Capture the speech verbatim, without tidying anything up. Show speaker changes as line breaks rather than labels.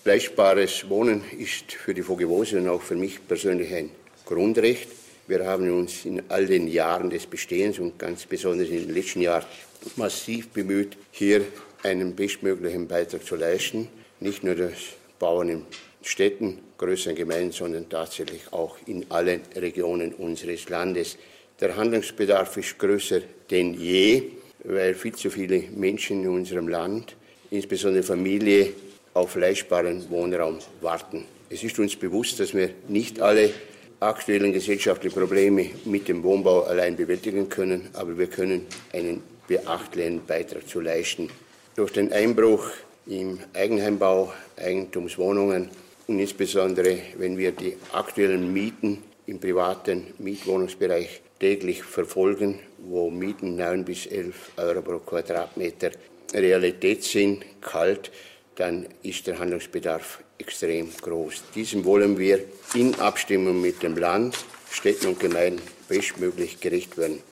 Leistbares Wohnen ist für die Vogivose und auch für mich persönlich ein Grundrecht. Wir haben uns in all den Jahren des Bestehens und ganz besonders in den letzten Jahren massiv bemüht, hier einen bestmöglichen Beitrag zu leisten. Nicht nur das Bauen in Städten, größeren Gemeinden, sondern tatsächlich auch in allen Regionen unseres Landes. Der Handlungsbedarf ist größer denn je, weil viel zu viele Menschen in unserem Land, insbesondere Familie, auf leistbaren Wohnraum warten. Es ist uns bewusst, dass wir nicht alle aktuellen gesellschaftlichen Probleme mit dem Wohnbau allein bewältigen können, aber wir können einen beachtlichen Beitrag zu leisten. Durch den Einbruch im Eigenheimbau, Eigentumswohnungen und insbesondere, wenn wir die aktuellen Mieten im privaten Mietwohnungsbereich täglich verfolgen, wo Mieten neun bis elf Euro pro Quadratmeter Realität sind, kalt, dann ist der Handlungsbedarf extrem groß. Diesem wollen wir in Abstimmung mit dem Land, Städten und Gemeinden bestmöglich gerecht werden.